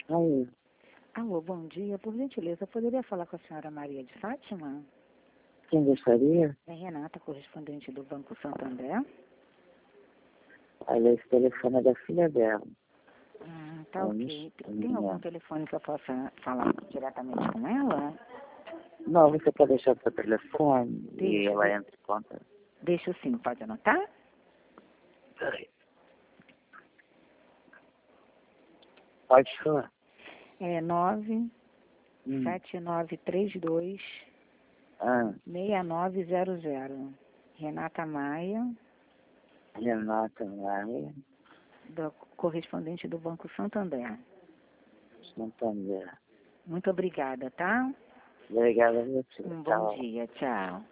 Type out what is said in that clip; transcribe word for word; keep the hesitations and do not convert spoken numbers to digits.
Aí, Alô, bom dia. Por gentileza, eu poderia falar com a senhora Maria de Fátima? quem gostaria? É Renata, correspondente do Banco Santander. Olha, esse telefone é da filha dela. Hum, tá Vamos, ok. Tem vamos algum lá. telefone que eu possa falar diretamente com ela? Não, você quer deixar seu telefone e Deixa, ela de... entra em conta? deixa sim, pode anotar? Peraí. Pode falar. É nove Hum. sete nove três dois Ah, seis nove zero zero. Renata Maia, Renata Maia, do correspondente do Banco Santander. Santander. Muito obrigada, tá? Obrigada a você. Um bom Tchau. dia, tchau.